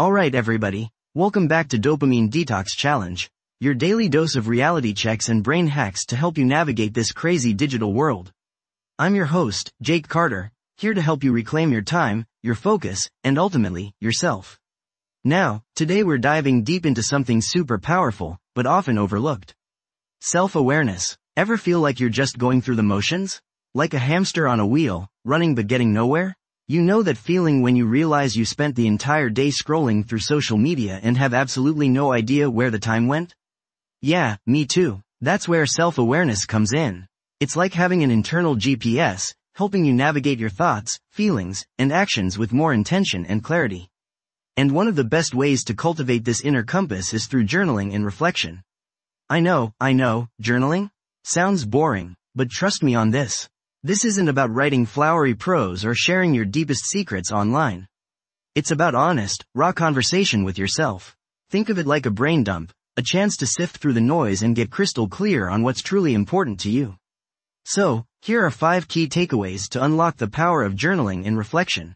Alright everybody, welcome back to Dopamine Detox Challenge, your daily dose of reality checks and brain hacks to help you navigate this crazy digital world. I'm your host, Jake Carter, here to help you reclaim your time, your focus, and ultimately, yourself. Now, today we're diving deep into something super powerful, but often overlooked. Self-awareness. Ever feel like you're just going through the motions? Like a hamster on a wheel, running but getting nowhere? You know that feeling when you realize you spent the entire day scrolling through social media and have absolutely no idea where the time went? Yeah, me too. That's where self-awareness comes in. It's like having an internal GPS, helping you navigate your thoughts, feelings, and actions with more intention and clarity. And one of the best ways to cultivate this inner compass is through journaling and reflection. I know, journaling? Sounds boring, but trust me on this. This isn't about writing flowery prose or sharing your deepest secrets online. It's about honest, raw conversation with yourself. Think of it like a brain dump, a chance to sift through the noise and get crystal clear on what's truly important to you. So, here are 5 key takeaways to unlock the power of journaling and reflection.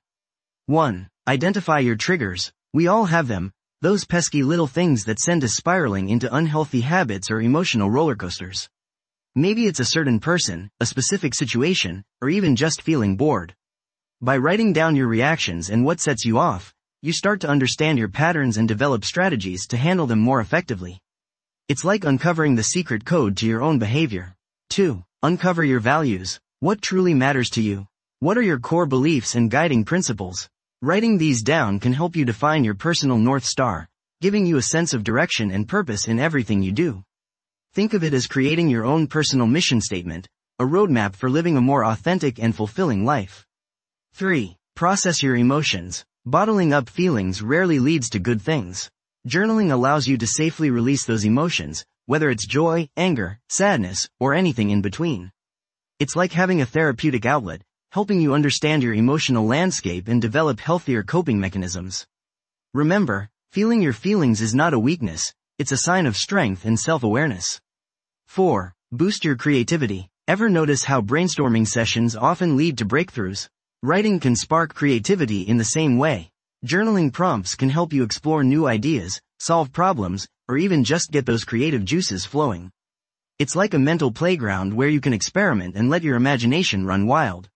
1. Identify your triggers. We all have them, those pesky little things that send us spiraling into unhealthy habits or emotional roller coasters. Maybe it's a certain person, a specific situation, or even just feeling bored. By writing down your reactions and what sets you off, you start to understand your patterns and develop strategies to handle them more effectively. It's like uncovering the secret code to your own behavior. 2. Uncover your values. What truly matters to you? What are your core beliefs and guiding principles? Writing these down can help you define your personal North Star, giving you a sense of direction and purpose in everything you do. Think of it as creating your own personal mission statement, a roadmap for living a more authentic and fulfilling life. 3. Process your emotions. Bottling up feelings rarely leads to good things. Journaling allows you to safely release those emotions, whether it's joy, anger, sadness, or anything in between. It's like having a therapeutic outlet, helping you understand your emotional landscape and develop healthier coping mechanisms. Remember, feeling your feelings is not a weakness, it's a sign of strength and self-awareness. 4. Boost your creativity. Ever notice how brainstorming sessions often lead to breakthroughs? Writing can spark creativity in the same way. Journaling prompts can help you explore new ideas, solve problems, or even just get those creative juices flowing. It's like a mental playground where you can experiment and let your imagination run wild.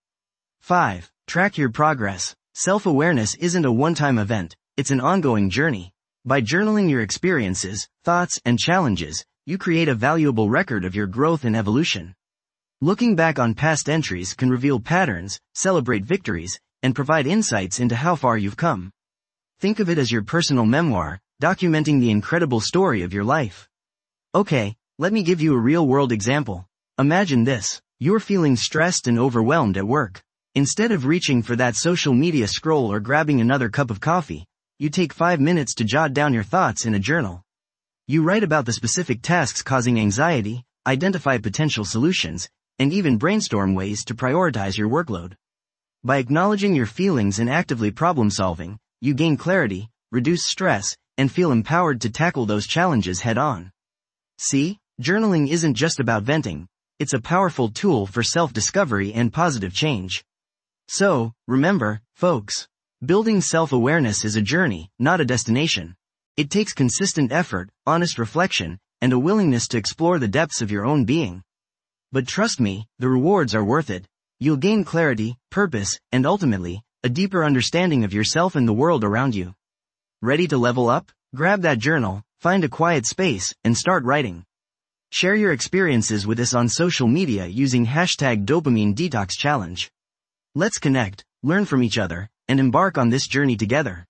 5. Track your progress. Self-awareness isn't a one-time event, it's an ongoing journey. By journaling your experiences, thoughts, and challenges, you create a valuable record of your growth and evolution. Looking back on past entries can reveal patterns, celebrate victories, and provide insights into how far you've come. Think of it as your personal memoir, documenting the incredible story of your life. Okay, let me give you a real-world example. Imagine this. You're feeling stressed and overwhelmed at work. Instead of reaching for that social media scroll or grabbing another cup of coffee, you take 5 minutes to jot down your thoughts in a journal. You write about the specific tasks causing anxiety, identify potential solutions, and even brainstorm ways to prioritize your workload. By acknowledging your feelings and actively problem-solving, you gain clarity, reduce stress, and feel empowered to tackle those challenges head-on. See, journaling isn't just about venting, it's a powerful tool for self-discovery and positive change. So, remember, folks, building self-awareness is a journey, not a destination. It takes consistent effort, honest reflection, and a willingness to explore the depths of your own being. But trust me, the rewards are worth it. You'll gain clarity, purpose, and ultimately, a deeper understanding of yourself and the world around you. Ready to level up? Grab that journal, find a quiet space, and start writing. Share your experiences with us on social media using #DopamineDetoxChallenge. Let's connect, learn from each other, and embark on this journey together.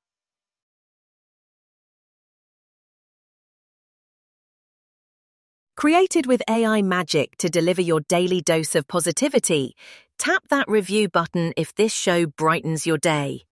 Created with AI magic to deliver your daily dose of positivity, tap that review button if this show brightens your day.